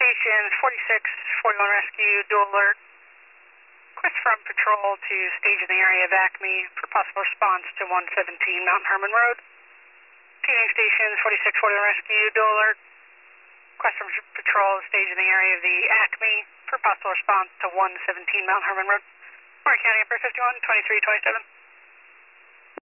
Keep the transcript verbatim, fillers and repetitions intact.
stations, forty-six forty-one Rescue, dual alert. Request from patrol to stage in the area of Acme for possible response to one seventeen Mount Herman Road. Receiving stations, forty-six forty-one Rescue, dual alert. Request from patrol to stage in the area of the Acme for possible response to one seventeen Mount Herman Road. Warren County, Emperor fifty-one, twenty-three twenty-seven.